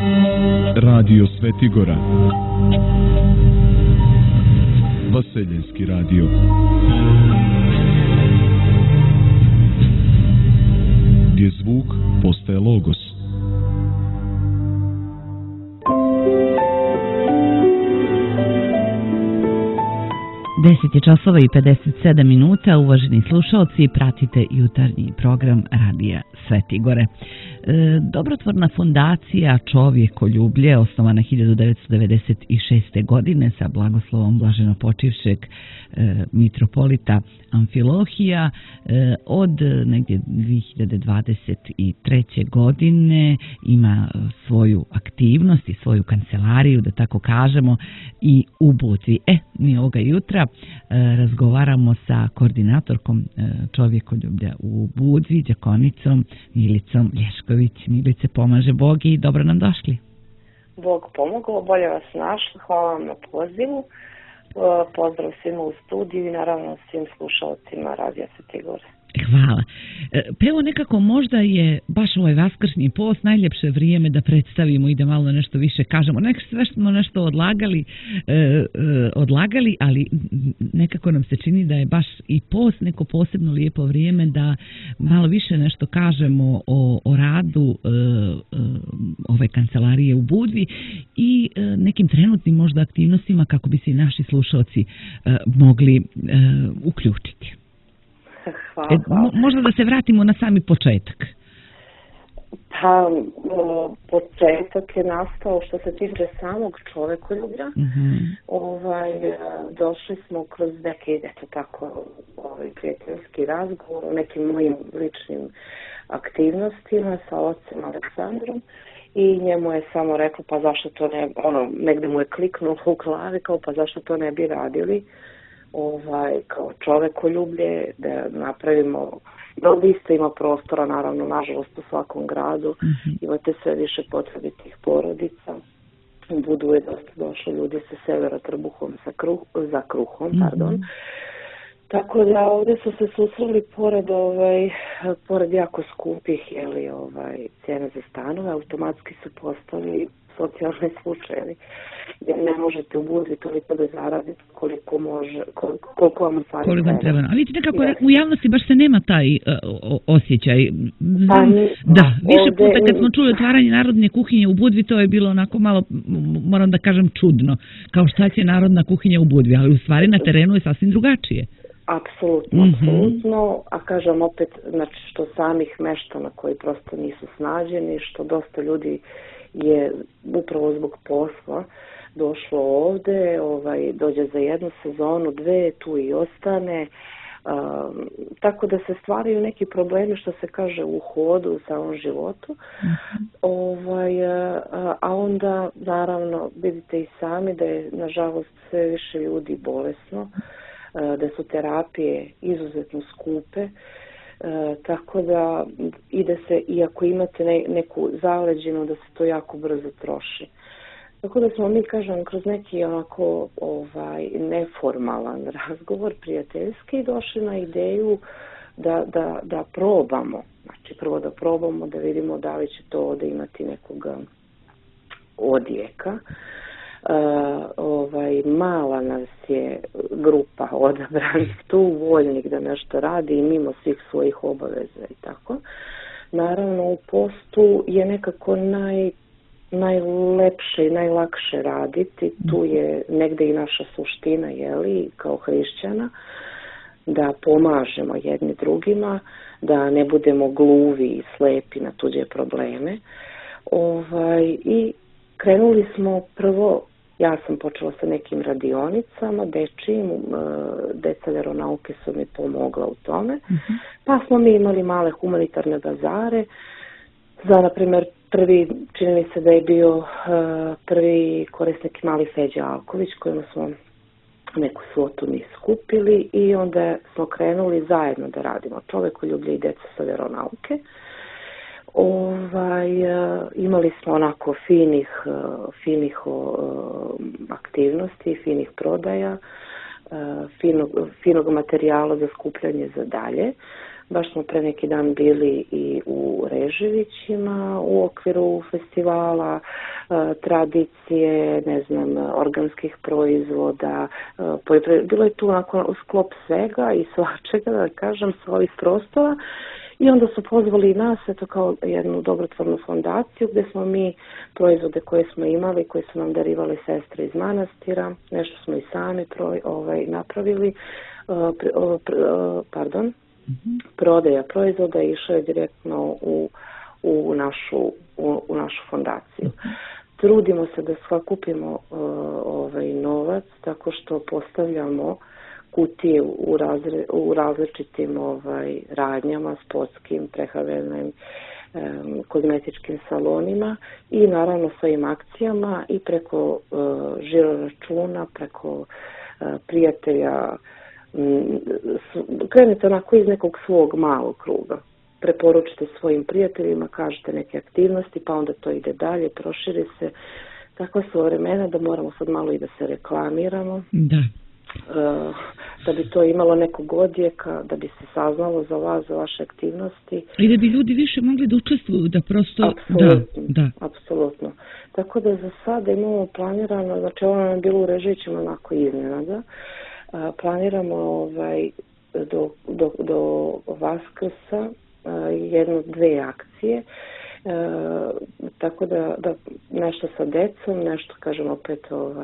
Radio Svetigora, Vaseljenski radio. Gdje zvuk postaje logos. Deset je časova i 57 minuta, uvaženi slušalci, pratite jutarnji program Radija Svetigore. Dobrotvorna fondacija Čovjekoljublje, osnovana 1996. godine sa blagoslovom blaženopočivšeg mitropolita Amfilohija, od negdje 2023. godine ima svoju aktivnost i svoju kancelariju, da tako kažemo, i u Budvi. Mi ovoga jutra razgovaramo sa koordinatorkom Čovjekoljublja u Budvi, đakonicom Milicom Lješković. Milice, pomaže Bog i dobro nam došli. Bog pomogao, bolje vas našli, hvala vam na pozivu. Pozdrav svima u studiju i naravno svim slušalcima Radija Svetigore. Hvala. Pa evo nekako možda je baš ovaj vaskršnji post najljepše vrijeme da predstavimo i da malo nešto više kažemo. Sve smo nešto odlagali, ali nekako nam se čini da je baš i post neko posebno lijepo vrijeme da malo više nešto kažemo o radu ove kancelarije u Budvi i nekim trenutnim možda aktivnostima kako bi se i naši slušalci mogli uključiti. Hvala. Možda da se vratimo na sami početak. Pa, početak je nastao što se tiče samog Čovjekoljublja. Došli smo kroz neke, prijateljski razgovor o nekim mojim ličnim aktivnostima sa ocem Aleksandrom i njemu je samo rekao, pa zašto to ne, negdje mu je kliknulo u glavi, kao pa zašto to ne bi radili. Kao Čovjekoljublje, da napravimo, ovdje isto ima prostora, naravno, nažalost u svakom gradu, imate sve više potrebitih porodica, u Budu je dosta došlo ljudi sa severa trbuhom za kruhom, Tako da ovdje su se susreli pored jako skupih cijene za stanove, automatski su postali socijalni slučajevi. Jer ne možete u Budvi toliko da zaradite koliko vam treba. Ali vidite nekako u javnosti baš se nema taj osjećaj. Više puta kad smo čuli otvaranje narodne kuhinje u Budvi, to je bilo onako malo, moram da kažem, čudno. Kao šta će narodna kuhinja u Budvi, ali u stvari na terenu je sasvim drugačije. Apsolutno, a kažem opet, znači što samih meštana koji prosto nisu snađeni, što dosta ljudi je upravo zbog posla došlo ovdje, dođe za jednu sezonu, dve, tu i ostane, tako da se stvaraju neki problemi što se kaže u hodu u samom životu, a onda naravno vidite i sami da je nažalost sve više ljudi bolesno, da su terapije izuzetno skupe, tako da ide se, iako imate neku zaleđinu, da se to jako brzo troši. Tako da smo mi, kažem, kroz neki onako neformalan razgovor, prijateljski, došli na ideju da probamo. Znači, prvo da probamo, da vidimo da li će to ovdje imati nekog odjeka. Mala nas je grupa odabranih tu, voljnih da nešto radi i mimo svih svojih obaveza i tako. Naravno, u postu je nekako najlepše i najlakše raditi. Tu je negdje i naša suština, kao hrišćana, da pomažemo jedni drugima, da ne budemo gluvi i slepi na tuđe probleme. I krenuli smo prvo, ja sam počela sa nekim radionicama, dečijim, deca veronauke su mi pomogla u tome, pa smo mi imali male humanitarne bazare, za, na primjer, čini mi se da je bio prvi korisnik mali Feđa Alković, kojima smo neku svotu mi skupili i onda smo krenuli zajedno da radimo Čovjekoljublje i deca sa veronauke. Imali smo onako finih aktivnosti, finih prodaja, finog materijala za skupljanje za dalje. Baš smo pre neki dan bili i u Reževićima u okviru festivala tradicije, ne znam, organskih proizvoda. Bilo je tu onako sklop svega i svačega, da kažem, sa ovih prostora. I onda su pozvali nas, eto kao jednu dobrotvornu fondaciju gdje smo mi proizvode koje smo imali, koje su nam darivali sestre iz manastira, nešto smo i sami napravili, prodaja proizvoda išla je direktno u našu fondaciju. Trudimo se da sakupimo novac tako što postavljamo kutije u različitim radnjama, sportskim, prehrambenim, kozmetičkim salonima i naravno svojim akcijama i preko žiroračuna, preko prijatelja. Krenete onako iz nekog svog malog kruga. Preporučite svojim prijateljima, kažete neke aktivnosti, pa onda to ide dalje, proširi se. Takva su vremena da moramo sad malo i da se reklamiramo. Da. Da bi to imalo nekog odjeka, da bi se saznalo za vas, za vaše aktivnosti. I da bi ljudi više mogli da učestvuju, da prosto... Apsolutno. Tako da za sada imamo planirano, znači ovo nam je bilo u Reževićima onako iznenada, planiramo do Vaskrsa dve akcije, tako da nešto sa decom, nešto kažem opet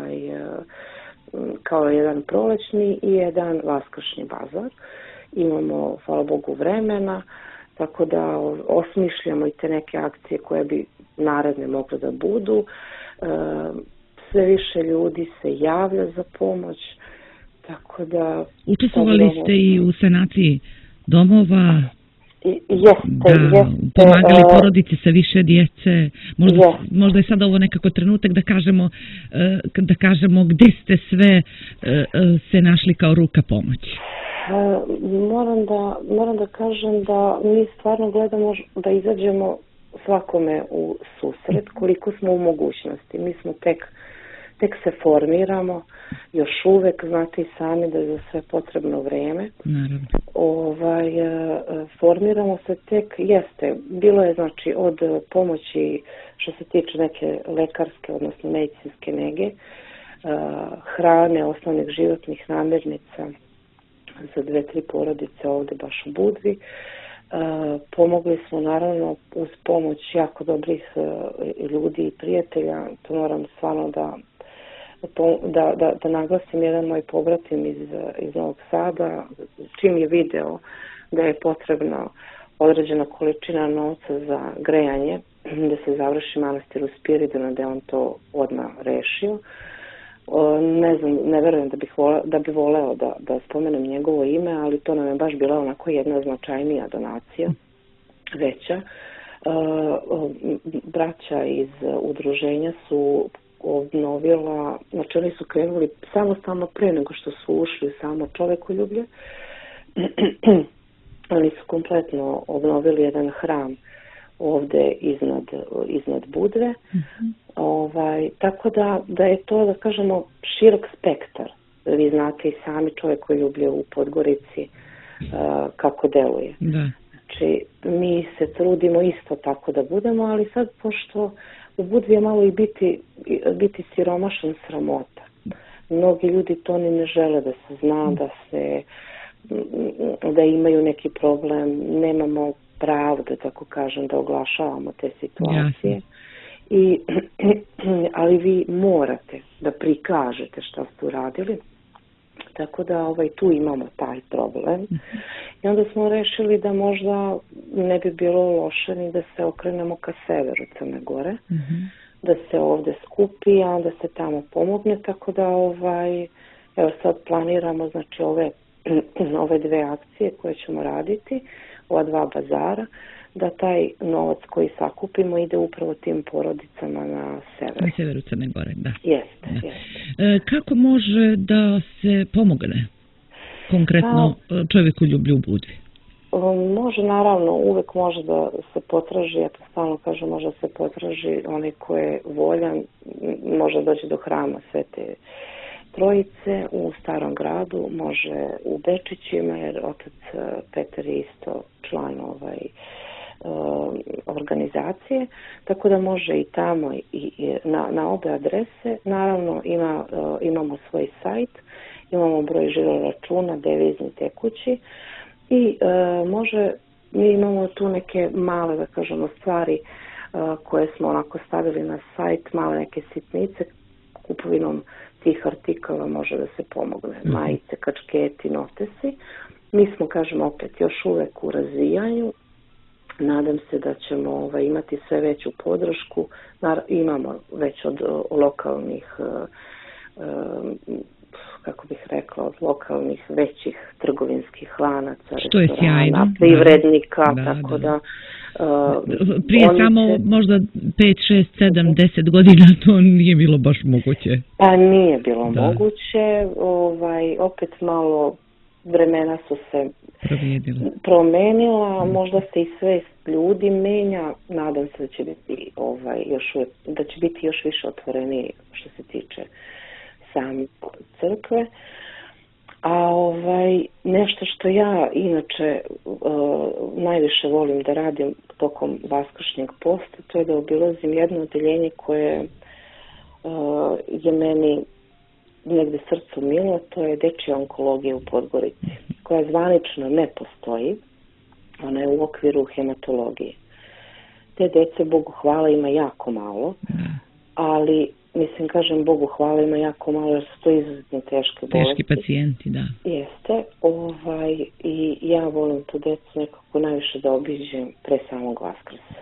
kao jedan prolećni i jedan vaskršnji bazar. Imamo, hvala Bogu, vremena, tako da osmišljamo i te neke akcije koje bi naredne mogle da budu. Sve više ljudi se javlja za pomoć, tako da... Učestvovali ste i u sanaciji domova? Jeste. Pomagali porodici sa više djece. Možda je sada ovo nekako trenutak da kažemo gdje ste sve se našli kao ruka pomoći. Moram da kažem da mi stvarno gledamo da izađemo svakome u susret koliko smo u mogućnosti. Mi smo tek se formiramo, još uvek znate i sami da je za sve potrebno vreme. Naravno. Formiramo se tek, bilo je znači od pomoći što se tiče neke lekarske, odnosno medicinske nege, hrane, osnovnih životnih namirnica za 2-3 porodice ovdje baš u Budvi. Pomogli smo naravno uz pomoć jako dobrih ljudi i prijatelja, to moram stvarno da naglasim, jedan moj pobratim iz Novog Sada, čim je video da je potrebna određena količina novca za grejanje, da se završi manastir u Spiridonu, da je on to odmah rešio. Ne znam, ne verujem da bi voleo da spomenem njegovo ime, ali to nam je baš bila onako jedna značajnija donacija, veća. Braća iz udruženja su obnovila, znači oni su krenuli samostalno pre nego što su ušli u samo čovekoljublje. Oni su kompletno obnovili jedan hram ovdje iznad Budve. Tako da je to, da kažemo, širok spektar. Vi znate i sami čovekoljublje u Podgorici kako deluje. Da. Znači, mi se trudimo isto tako da budemo, ali sad pošto u Budvi je malo i biti siromašan sramota. Mnogi ljudi to ni ne žele da se zna, da imaju neki problem, nemamo pravo, da tako kažem, da oglašavamo te situacije. Ali vi morate da prikažete šta ste uradili. Tako da tu imamo taj problem. I onda smo rešili da možda ne bi bilo loše ni da se okrenemo ka severu Crne Gore, da se ovdje skupi, a onda se tamo pomogne, tako da evo sad planiramo znači ove dve akcije koje ćemo raditi, ova dva bazara, da taj novac koji sakupimo ide upravo tim porodicama na severu. Na severu Crne Gore, da. Jeste. Kako može da se pomogne konkretno čovjekoljublju u Budvi? Može, naravno, uvek može da se potraži, ja to stalno kažem, može da se potraži onaj ko je voljan, može doći do hrama Svete trojice u Starom gradu, može u Bečićima, jer otac Petar je isto član organizacije, tako da može i tamo i na obe adrese. Naravno imamo svoj sajt, imamo broj žiro računa, devizni, tekući i mi imamo tu neke male, da kažemo, stvari koje smo onako stavili na sajt, male neke sitnice, kupovinom tih artikala može da se pomogne. Majice, kačketi, notesi. Mi smo, kažemo, opet još uvek u razvijanju. Nadam se da ćemo imati sve veću podršku. Imamo već od lokalnih, kako bih rekla, od lokalnih većih trgovinskih lanaca, što je sjajno, privrednika, tako da prije samo možda 5, 6, 7, 10 godina to nije bilo baš moguće. Pa nije bilo moguće, opet malo vremena su se promenila, možda se i svest ljudi menja, nadam se da će biti da će biti još više otvoreni što se tiče same crkve. A nešto što ja inače najviše volim da radim tokom vaskršnjeg posta, to je da obilazim jedno odeljenje koje je meni negde srcu milo, to je dečja onkologija u Podgorici, koja zvanično ne postoji, ona je u okviru hematologije. Te dece, Bogu hvala, ima jako malo, ali mislim, kažem Bogu hvala, ima jako malo jer su to izuzetno teške bolesti. Teški pacijenti, da. Jeste. I ja volim tu decu nekako najviše da obiđem pre samog Vaskrsa.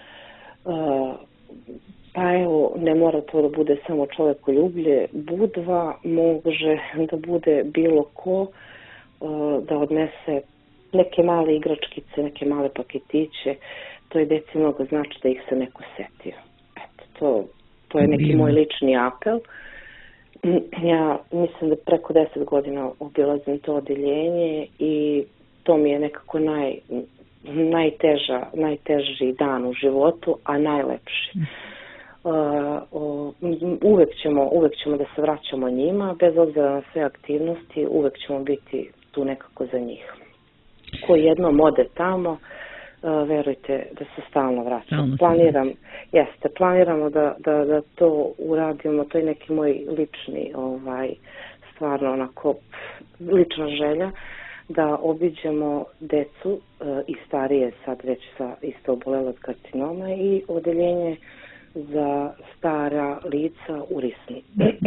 Pa evo, ne mora to da bude samo čovekoljublje. Budva može da bude bilo ko da odnese neke male igračkice, neke male paketiće. To je deci mnogo znači da ih se neko setio. Eto, to je neki moj lični apel. Ja mislim da preko 10 godina obilazim to odeljenje i to mi je nekako najteži dan u životu, a najlepši. Uvek ćemo da se vraćamo njima, bez obzira na sve aktivnosti, uvek ćemo biti tu nekako za njih. Ko jednom ode tamo, verujte da se stalno vraćamo. Planiramo da to uradimo, to je neki moj lični, stvarno onako lična želja, da obiđemo decu i starije, sad već isto obolele od karcinoma, i odeljenje za stara lica u Risni.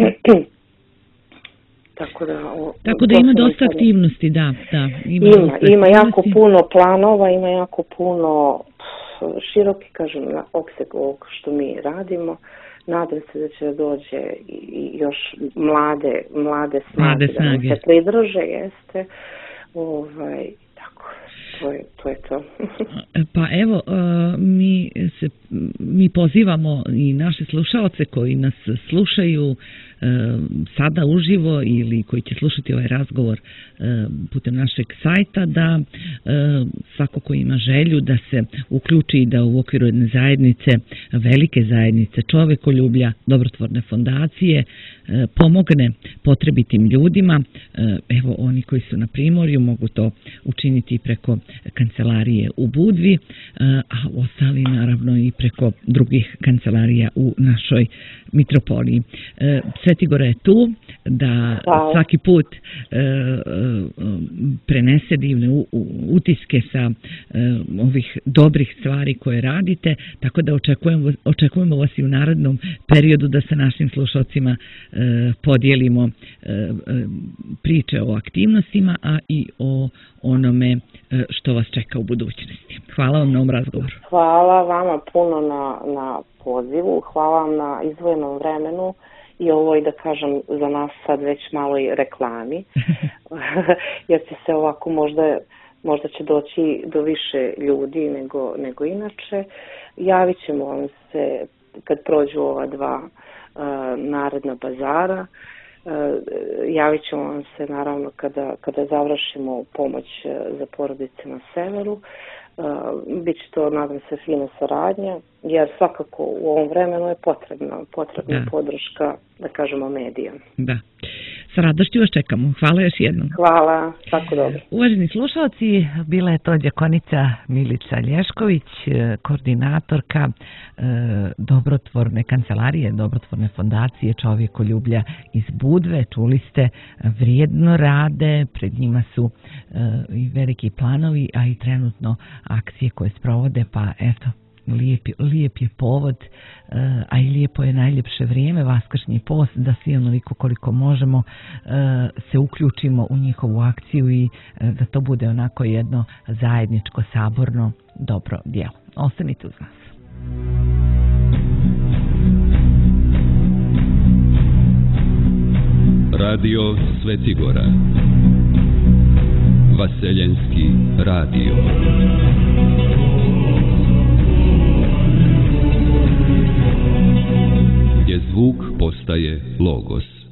Tako da ima dosta aktivnosti, da. Ima jako puno planova, ima jako puno široki, kažem, opseg ovog što mi radimo. Nadam se da će dođe i još mlade snage da se pridruže, jeste. Tako, to je to. Pa evo, mi pozivamo i naše slušaoce koji nas slušaju sada uživo ili koji će slušati ovaj razgovor putem našeg sajta, da svako ko ima želju da se uključi i da u okviru jedne zajednice, velike zajednice čovekoljublja, dobrotvorne fondacije, pomogne potrebitim ljudima. Evo, oni koji su na Primorju mogu to učiniti preko kancelarije u Budvi, a ostali naravno i preko drugih kancelarija u našoj mitropoliji. Svetigora je tu da svaki put prenese divne utiske sa ovih dobrih stvari koje radite, tako da očekujemo vas i u narednom periodu da sa našim slušalcima podijelimo priče o aktivnostima, a i o onome što vas čeka u budućnosti. Hvala vam na ovom razgovoru. Hvala vama puno na pozivu, hvala vam na izdvojenom vremenu i ovoj, da kažem, za nas sad već malo i reklami, jer će se ovako možda će doći do više ljudi nego inače. Javit ćemo vam se kad prođu ova dva naredna bazara. Javit ćemo vam se naravno kada završimo pomoć za porodice na severu. Biće to, nadam se, fina saradnja, jer svakako u ovom vremenu je potrebna podrška, da kažemo, medija. Da. S radošću vas čekamo. Hvala još jednom. Hvala, tako dobro. Uvaženi slušalci, bila je to djekonica Milica Lješković, koordinatorka dobrotvorne kancelarije, dobrotvorne fondacije Čovjekoljublja iz Budve. Čuli ste, vrijedno rade, pred njima su i veliki planovi, a i trenutno akcije koje sprovode, pa eto, lijep je povod, a i lijepo je najljepše vrijeme, vaskršnji post, da svi onoliko koliko možemo se uključimo u njihovu akciju i da to bude onako jedno zajedničko, saborno, dobro djelo. Ostanite uz nas. Radio Svetigora, Vaseljenski radio. Gdje zvuk postaje logos.